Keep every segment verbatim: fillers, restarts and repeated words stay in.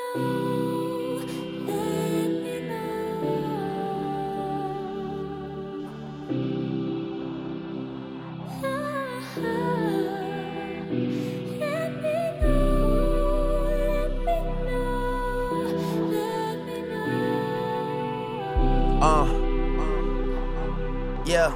know, let me know. Ah, let me know, let me know, let me know. Uh, yeah.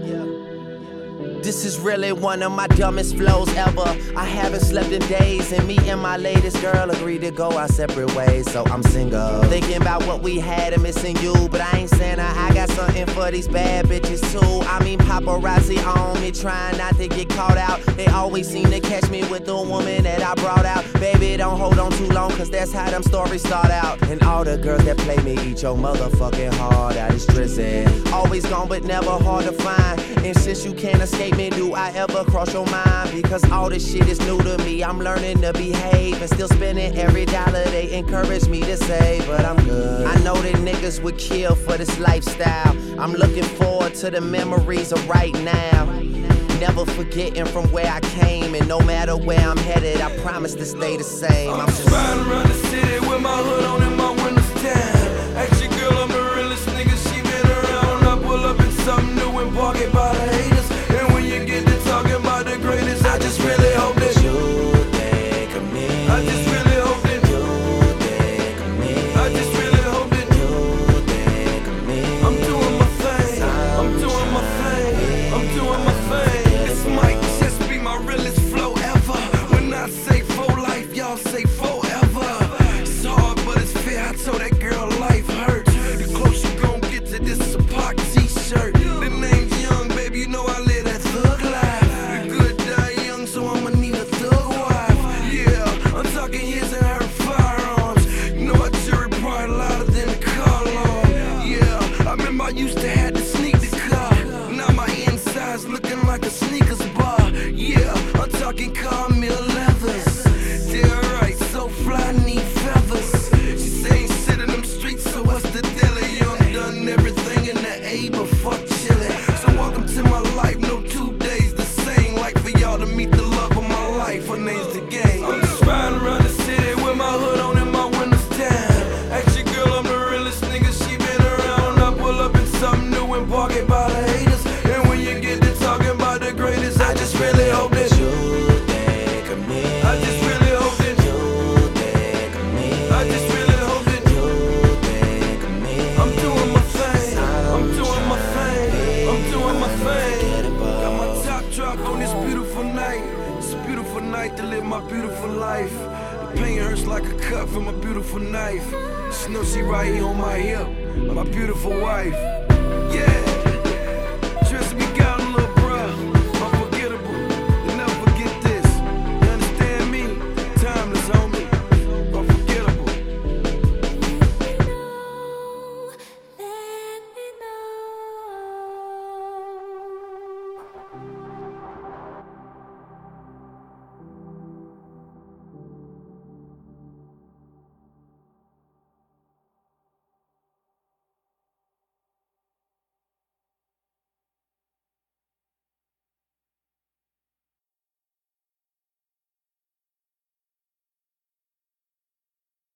This is really one of my dumbest flows ever. I haven't slept in days, and me and my latest girl agreed to go our separate ways, so I'm single. Thinking about what we had and missing you, but I ain't saying I, I got something for these bad bitches too. I mean paparazzi on me, trying not to get caught out. They always seem to catch me with the woman that I brought out. Baby, don't hold on too long, cause that's how them stories start out. And all the girls that play me eat your motherfucking heart out. It's drizzy. Always gone but never hard to find. And since you can't escape me, do I ever cross your mind? Because all this shit is new to me. I'm learning to behave and still spending every dollar they encourage me to save. But I'm good. I know that niggas would kill for this lifestyle. I'm looking forward to the memories of right now. Never forgetting from where I came, and no matter where I'm headed, I promise to stay the same. I'm just riding around the city with my hood on and my windows down. Ask your girl, I'm the realest nigga, she been around. I pull up in something new and park it by the haters. And when you get to talking about the greatest, I just really hope that you think of me. I just really hope that you think of me. I just really hope that you think of me. I'm doing my thing, I'm doing my thing, I'm doing my thing. This might just be my realest flow ever. When I say for life, y'all say forever. It's hard, but it's fair. I told that girl life hurts. The closer you gon' get to this, a Pac t-shirt. The name's Young, baby, you know I live that thug life. The good die young, so I'ma need a thug wife. Yeah, I'm talking his and her firearms. You know I jury probably louder than the car alarm. Yeah, I remember I used to have to sneak the car. Now my inside's looking like a sneakers bar. Yeah, I'm talking Carmel leathers. They're right, so fly, need feathers. She say ain't sit in them streets, so what's the deal? You done done everything in the A, but fuck chillin'. So welcome to my life, no two days the same. Like for y'all to meet the love of my life, her name's the game. I'm just riding around the city with my hood on and my windows down. Ask your girl, I'm the realest nigga, she been around. I pull up in something new and park it by the haters. And when you get to talking about the greatest, I just really hope that you think of me. I just really hope that you think of me. I just really hope that you think of me. I'm doing my thing, I'm doing my thing, I'm doing my thing. Got my top drop on this beautiful night. It's a beautiful night to live my beautiful life. The pain hurts like a cut from a beautiful knife. She knows she right here on my hip, my beautiful wife.